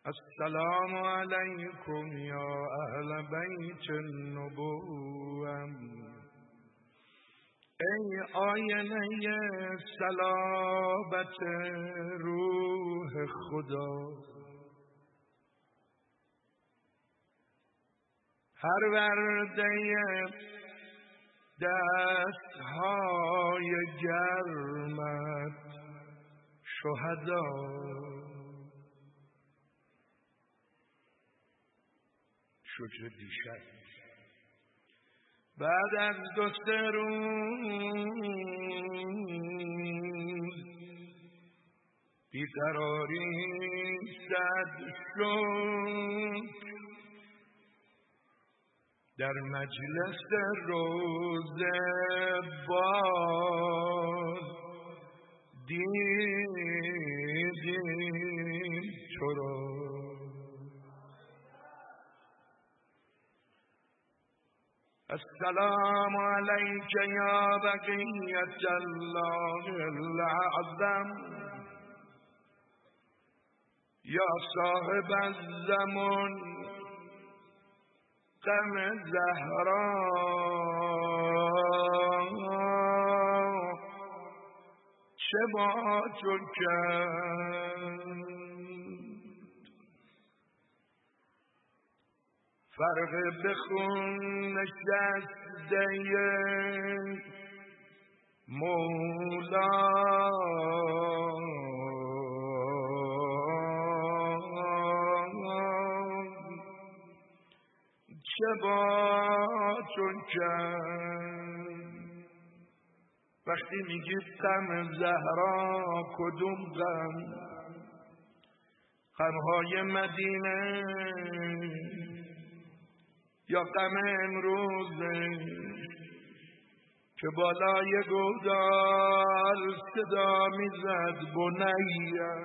السلام علیکم یا اهل بیت النبوة. ای آینه صلابت روح خدا، پرورده دستهای گرمت شهدا. شکر دیشب بعد از 2-3 روز بیقراری صد شد در مجلس روزه باز دیدیم تو را. السلام علیک یا بقیت الله الاعظم، یا صاحب الزمان غم زهرا. چه با تو کرد فرق بخون نشسته مولا. چه با تو کرد وقتی میگی غم زهرا، کدوم غم؟ غمهای مدینه یا غم امروزه که بالای گودال صدا میزد بنیه؟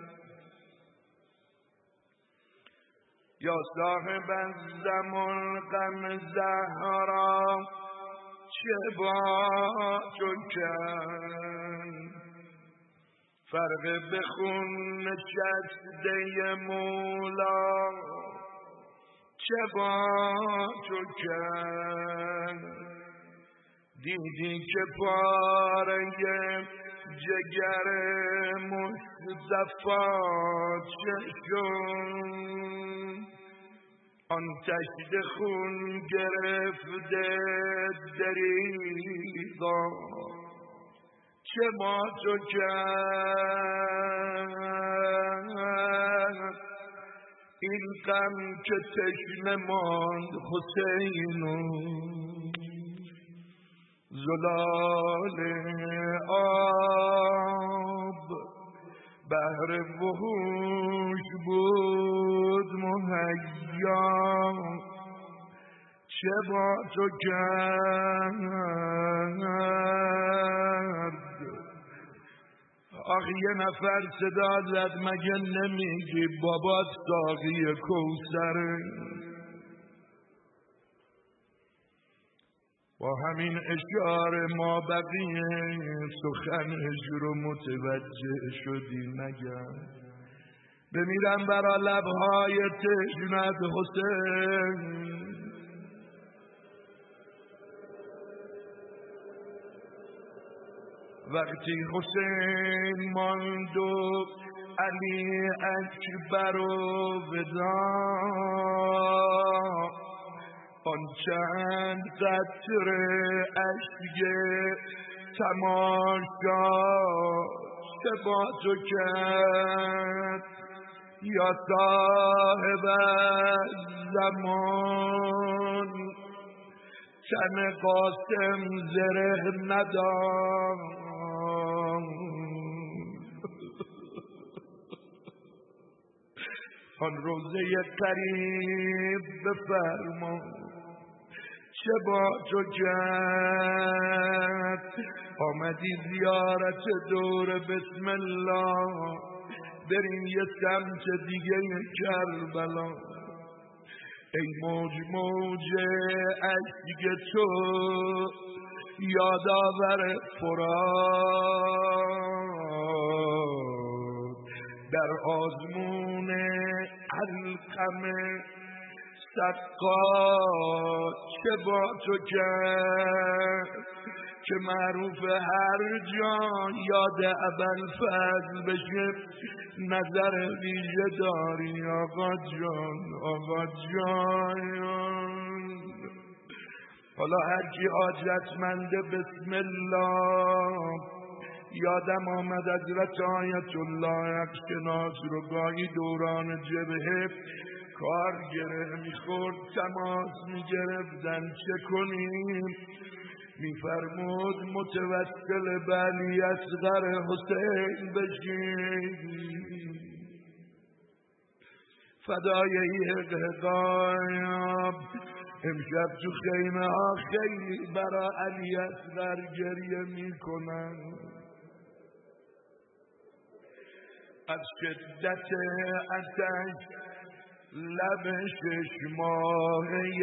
یا صاحب الزمان غم زهرا، چه با تو کرد فرق بخون نشسته مولا. چه با تو کرد دیدی که پاره جگر مصطفی چه شد؟ آن تشت خون گرفته دریغا. چه با تو کرد این غم که تشنه ماند حسینو؟ زلال آب بهر وحوش بود مهیا. چه با تو کرد؟ آخ یه نفر صدا زد مگه نمیگی بابات ساقی کوثره؟ با همین اشاره ما بقیه سخنش رو متوجه شدیم مگر؟ بمیرم برا لبهای تشنت حسین. وقتی حسین ماند و علی اکبر و ودا، آن چند قطره اشک تماشا چه با تو کرد؟ یا صاحب زمان تن قاسم زره نداد. آن روزه قریب بفرما چه با تو کرد؟ آمدی زیارت دور بسم الله، بریم یه سمت دیگه کربلا. ای موج موج اشک تو یادآور فرات، در آزمون علقمه سقا چه با تو کرد که معروف هر جا یاد ابوالفضل بشه نظر ویژه داری آقا جان آقا جان. حالا هرکی حاجتمنده بسم الله. یادم آمد حضرت آیت الله اقشناس رو گاهی دوران جبهه کار گره میخورد تماس میگرفتن چه کنیم؟ میفرمود متوسل به علی اصغر حسین بشیم فدای حقایب. امشب تو خیمه ها خیلی برا علی اصغر گریه میکنن از شدت آتش لب 6 ماهه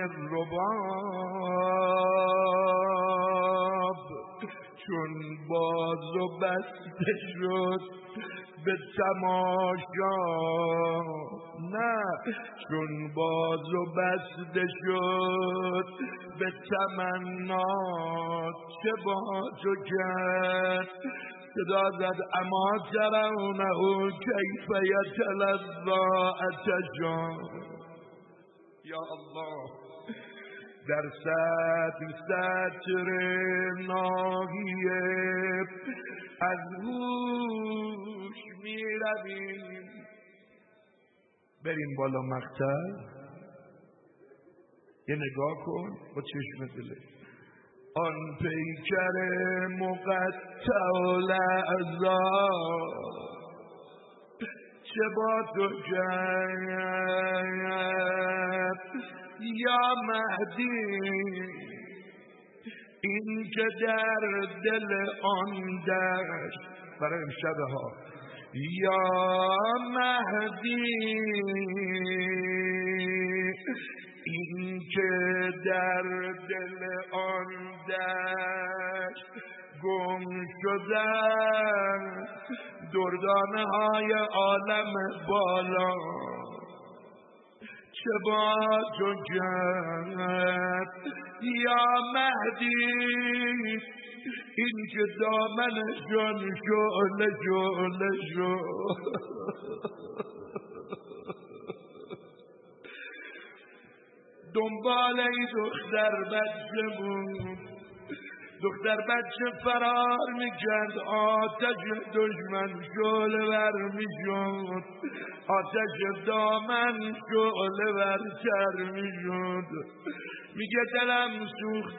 رباب چون باز و بسته شد به تماشا نه چون باز و بسته شد به تمنا چه با تو کرد صدا زد اما ترونه کیف یتلظی عطشا. یا الله در سطر ناحیه از هوش می رویم. بریم بالا مقتل یه نگاه کن با چشم دلت آن پیکر مقطع الاعضا چه با تو کرد یا مهدی این که در دل آن دشت برای امشبه ها یا مهدی این که در دل آن دشت گم شدن دردانه های عالم بالا چه با تو کرد یا مهدی این که دامنشون شعله شعله شد دنبال ای دختر بچه بود دختر بچه فرار میکرد آتش دشمن شعله ور میشد آتش دامن شعله ورتر میشد میگه دلم سوخت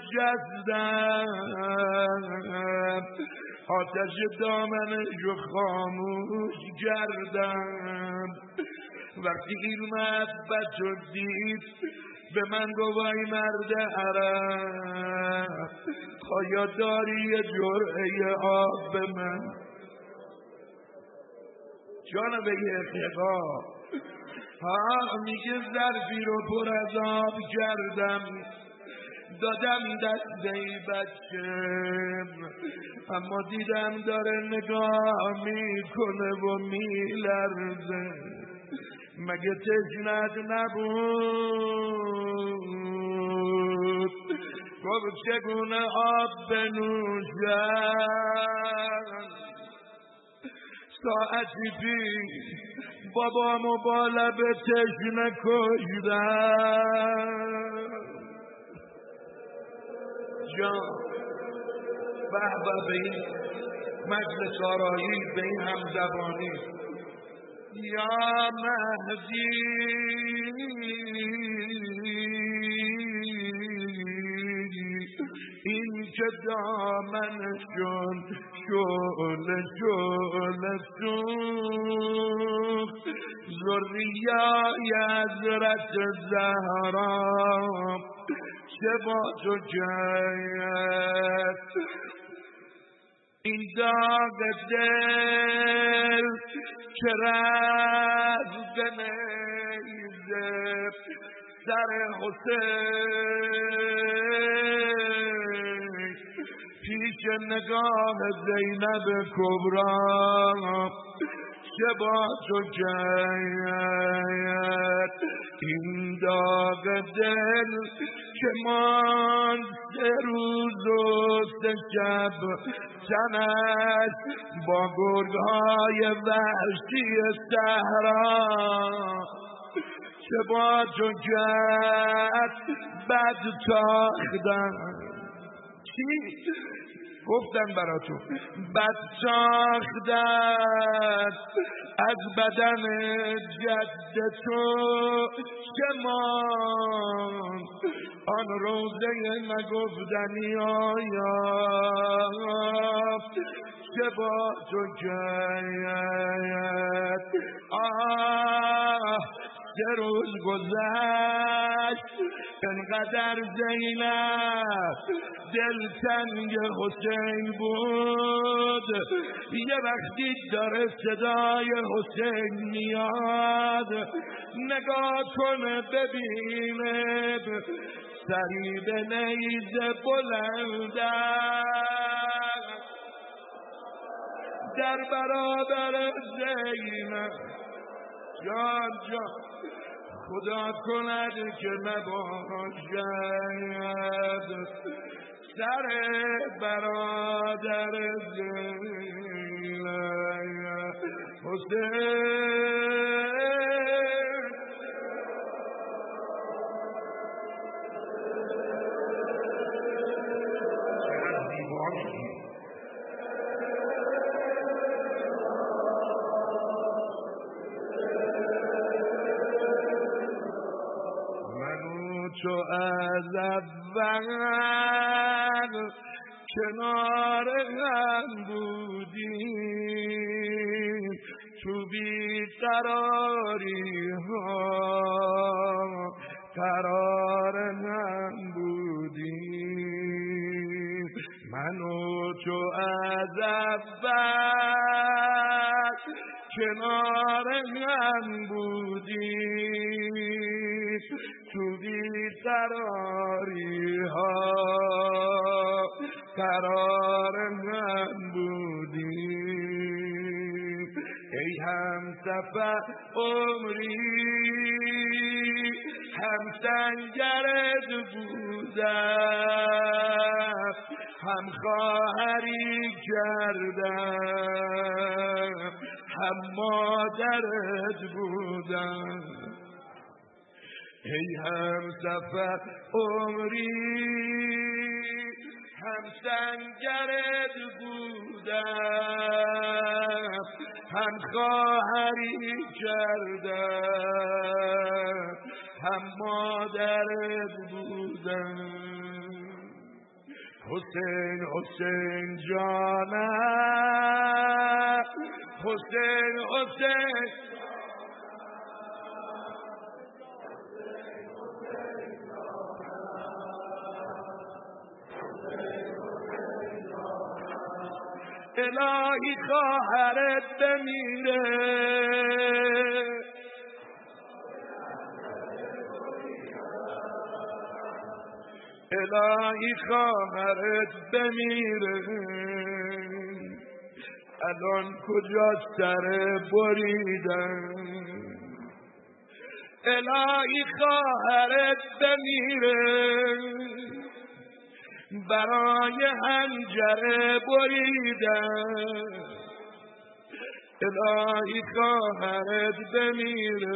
جزدم آتش دامنشو خاموش کردم وقتی علمت بچه دید به من گوای مرد عرب خواهی داری یه جرعه آب به من جانب یخیقا ها میگه ظرفی رو پر از آب کردم دادم دست ای بچه اما دیدم داره نگاه میکنه و میلرزه مگه تشنت نبود گفت چگونه آب بنوشم ساعتی پیش بابامو با لب تشنه کشدم جان به به این مجلس آرایی به این همزبانی یا مهدی این که دامنشون شعله شعله سوخت ذریای حضرت زهرا چه با تو کرد این داغ دل که رفت به نیزه سر حسین پیش نگاه زینب کبرا چه با تو کرد این داغ دل که ماند 3 روز و 3 شب تنش با گرگ‌های وحشی صحرا چه با تو کرد بد تاختن چی؟ گفتم براتون بد تاختن از بدن جد تو چه ماند آن روزه نگفتنی آیا چه با تو کرد 3 روز گذشت انقدر زینب دلتنگ حسین بود یه وقتی داره صدای حسین میاد نگاه کنه ببینه سریب نیزه بلندن در برابر زینب جان خدا کند که نباشد سر برادر زینب حسین چقدر زیبایی تو از اول کنار هم بودیم تو بیقراری ها قرار هم بودیم من و تو از اول کنار هم بودیم تو بیقراری ها قرار هم بودیم ای همسفر عمری هم سنگرت بودم هم خواهری کردم هم مادرت بودم ای همسفر عمری هم سنگرت بودم هم خواهری کردم هم مادرت بودم حسین حسین جانم حسین حسین الهی خواهرت بمیره الهی خواهرت بمیره الان کجا سر بریدن الهی خواهرت بمیره برای حنجره بریدن الهی خواهرت بمیره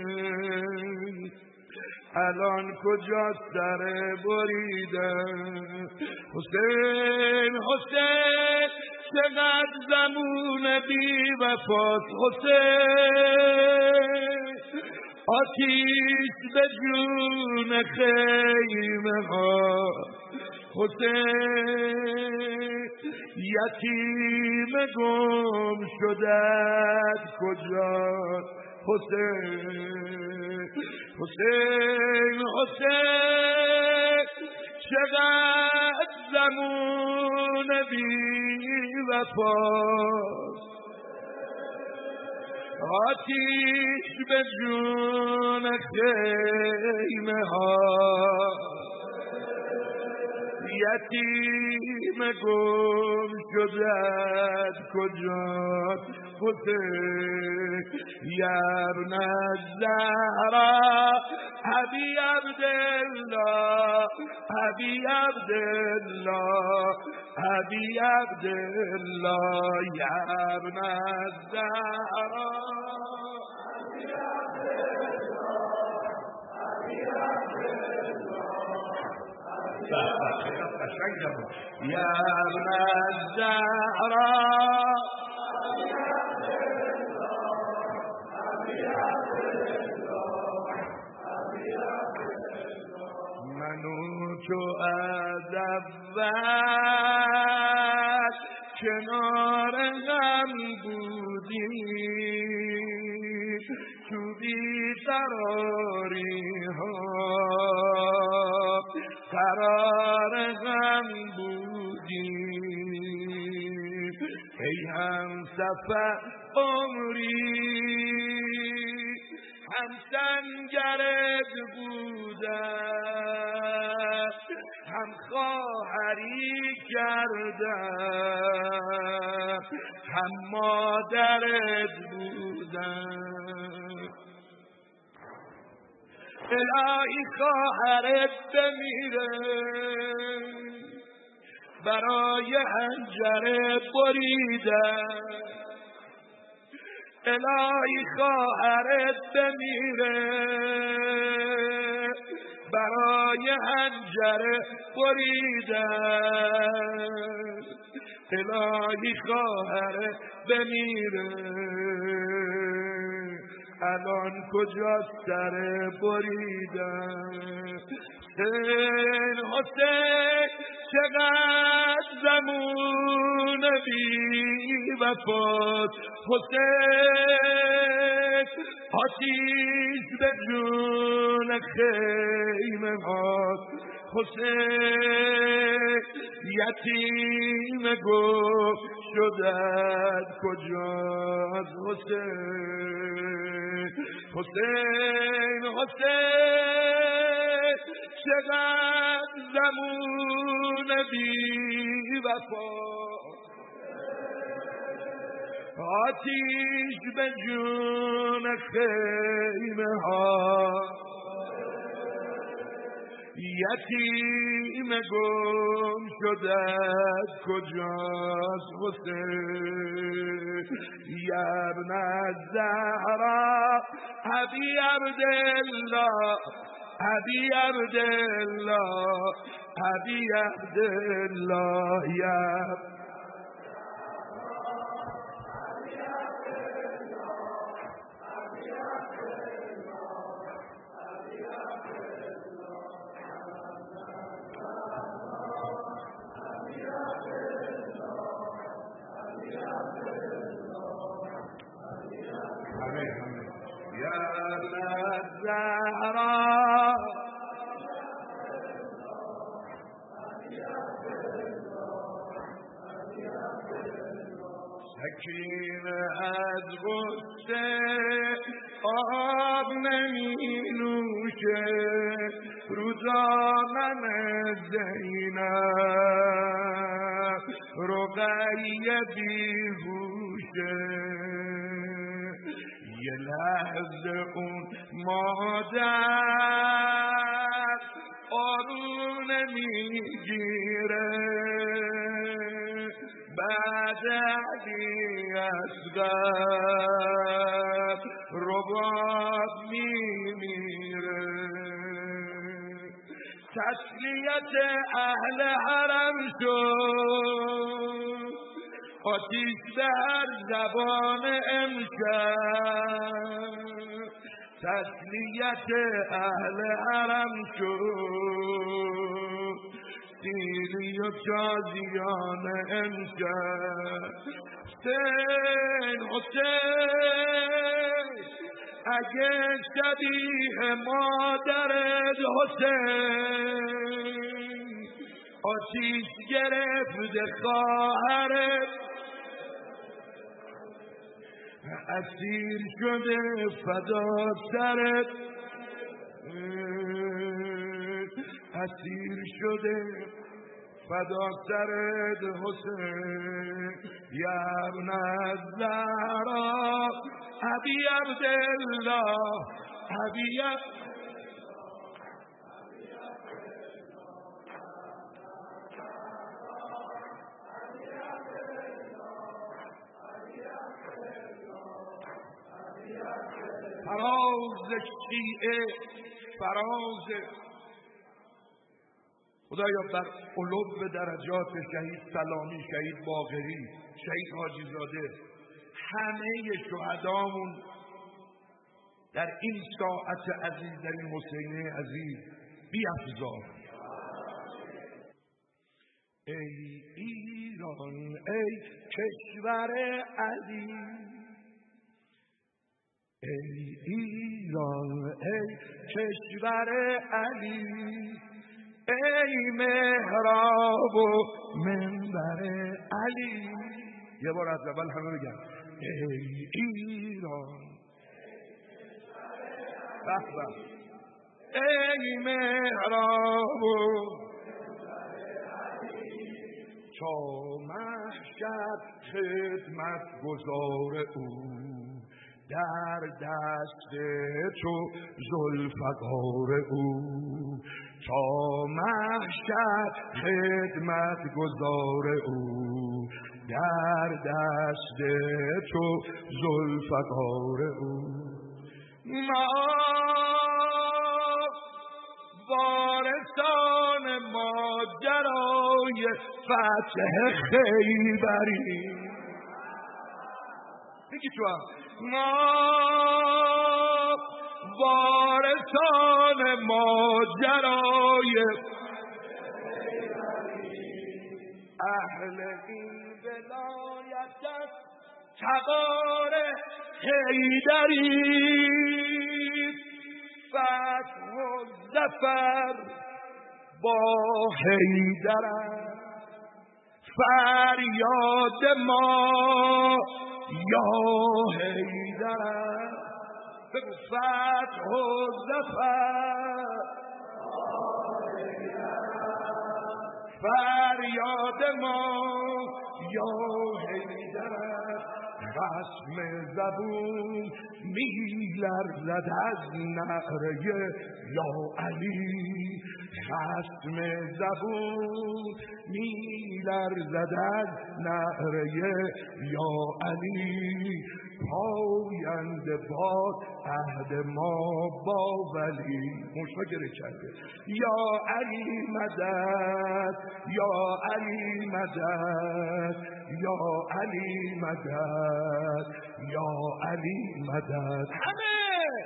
الان کجا سر بریدن حسین حسین چقدر زمون بی وفاست حسین آتیش به جون خیمه ها حسین یتیم گم شدت کجاست حسین حسین حسین چقدر زمون بی وفاست آتیش به جون خیمه ها یتیم گم شدت کجاست حسین یا ابن الزهرا ابی عبدالله ابی عبدالله ابی عبدالله یا ابن الزهرا یا ابن الزهرا منو تو از اول کنار هم بودیم تو بیقراری ها قرار هم بودیم ای هم سفر عمری هم سنگرد بودم هم خواهری کردم هم مادرت بودم الهی خواهرت بمیره برای حنجره بریدم الهی خواهرت بمیره برای حنجره بریدم الهی خواهرت بمیره الان کجاست سر بریدم حسین حسین چقدر زمون بی وفات حسین آتیش به جون خیمه هاست حسین یتیم گم شدت کجاست حسین حسین حسین چقدر زمون بی وفا آتیش به جون خیمه ها یتیم گم شدت کجاست حسین یا ابن الزهرا ابی عبدالله ابی عبدالله ابی عبدالله یا سکینه از غصه آب نمی نوشه روزانم زینب رقیه بیهوشه یه لحظه اون مادر آروم میگیره بعد علی اصغر رباب میمیره تسلیت اهل حرم شد آتیش در زبان امشب تسلیت اهل حرم شد سیری و تازیان امشب حسین حسین اگه شبیه مادرت حسین آتیش گرفت خواهرت اسیر شده فدا سرت اسیر شده فدا سرت حسین یا ابن الزهرا ابی عبدالله ابی فراز شیعه فراز خدایا بر علو درجات شهید سلامی، شهید باقری، شهید حاجی زاده، همه شهدامون در این ساعت عزیز، در این حسینه عزیز بیفزا. ای ایران ای کشور علی، ای ایران ای کشور علی، ای محراب و منبر علی. یه بار از اول همه بگم ای ایران بخبه، ای محراب و تا محشر خدمت گزار او، در دست تو ذوالفقار او، تا محشر خدمت گزار او، در دست تو ذوالفقار او. ما وارثان ماجرای فتح خیبری، بگی تو هم ما وارثان ماجرای اهل این ولایت تبار حیدری، فتح و ظفر با حیدر، فریاد ما یا حیدر، فتح و ظفر فریاد ما یا حیدر. خصم زبون میلرزد از نعره یا علی، خصم زبون میلرزد از نعره یا علی، پاینده باد عهد ما با ولی. مشاگره کرده یا علی مدد، یا علی مدد، یا علی مدد، یا علی مدد. همه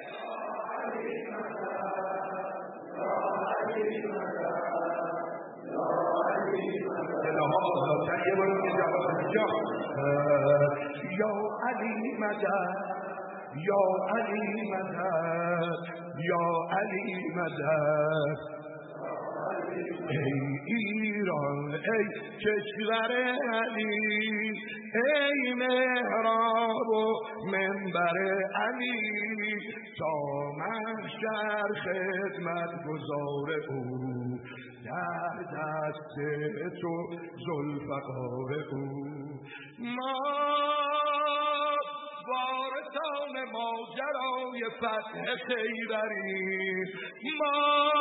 یا علی مدد، یا علی مدد، یا علی مدد. ای ایران ای کشور علی، ای محراب و منبر علی، تا محشر خدمت گزار او، در دست تو ذوالفقار او. ما وارثان ماجرای فتح خیبری، ما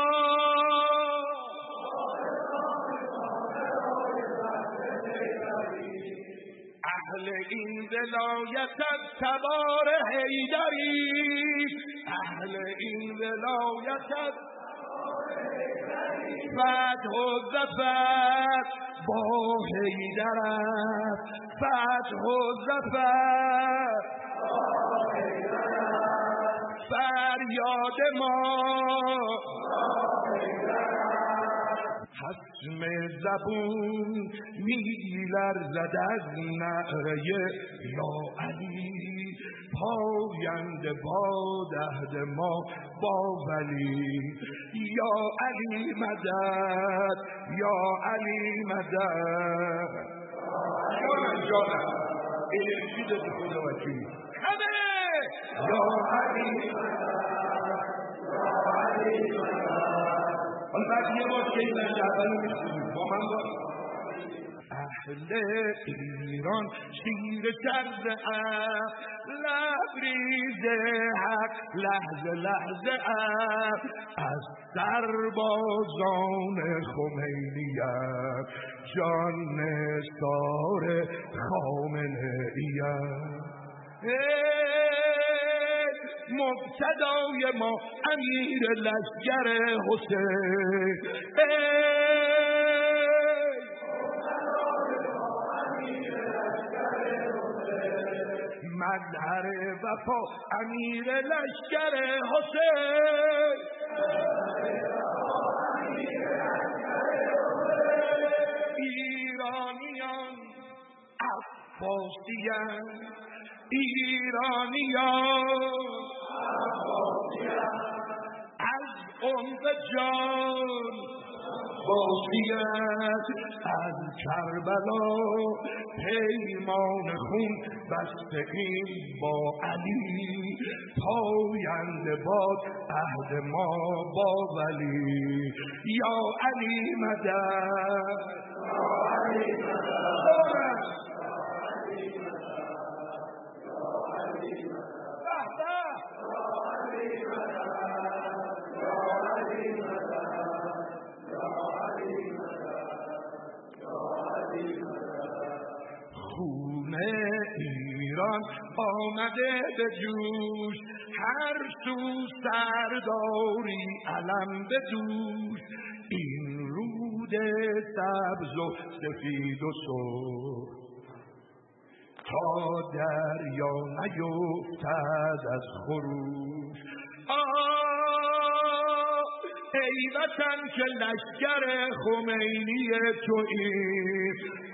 اهل این ولایت تبار حیدری، اهل این ولایت فتح و ظفر با حیدر، فتح و ظفر فریاد ما خصم زبون میلرزد از نعره یا علی، پاینده باد عهد ما با ولی. یا علی مدد، یا علی مدد. جانم انرژی ده خدا وکیلی همه یا علی مدد، یا علی مدد. حالا بعد یه بار که این اول میشونیم با من با ایران شیر کرده لبریز حق لحظه لحظه از سربازان خمینی‌ام جان نثار خامنه‌ایم. مقتدای ما امیر لشکر حسین، مظهر وفا امیر لشکر حسین، ایرانیان عباسیان، ایرانیان از عمق جان بازیت، از کربلا پیمان خون بستگیم با علی، پاینده باد عهد ما با ولی. یا علی مدد، یا علی مدد، خون ایران آمده به جوش، هر سو سرداری علم به دوش، این رود سبز و سفید و سرخ تا دریا نیفتد از خروش. ای وطن که لشکر خمینی توییم،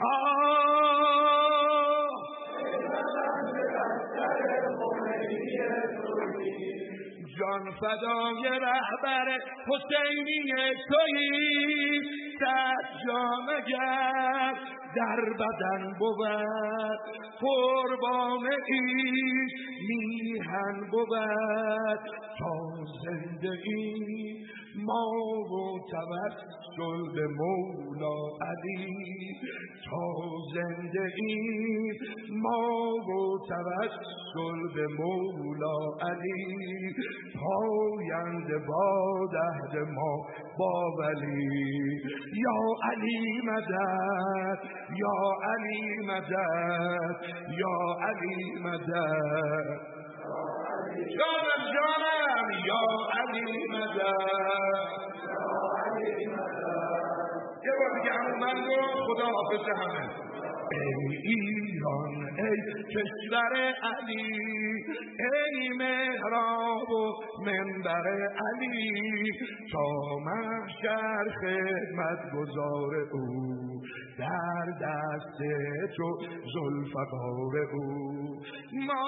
جان فدای رهبر حسینی توییم، صد جان اگر در بدن بود، قربان این میهن بود، تا زندگی ما و توسل به مولا علی، تا زندگی ما و توسل به مولا علی، پاینده باد عهد ما با ولی. یا علی مدد، یا علی مدد، یا علی مدد، جانم جانم یا علی مدد، یا علی مدد. یه بار دیگه همون من رو خدا حافظ همه. ای ایران ای کشور علی، ای محراب و منبر علی، تا محشر خدمت گزار او، در دست تو ذوالفقار او. ما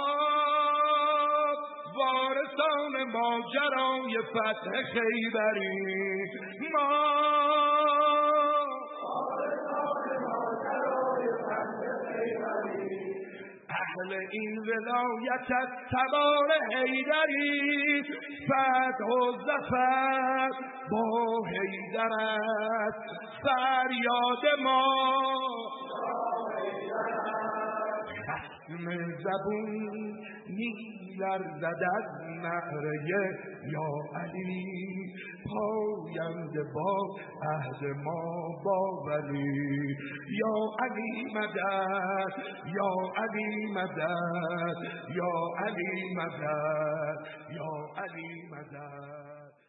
وارثان ماجرای فتح خیبری، ما اهل این ولایت از تبار حیدری، فتح و ظفر با حیدر است فریاد ما. خصم زبون می‌لرزد از نعره یا علی، پاینده با عهد ما با ولی. یا علی مدد، یا علی مدد، یا علی مدد، یا علی مدد.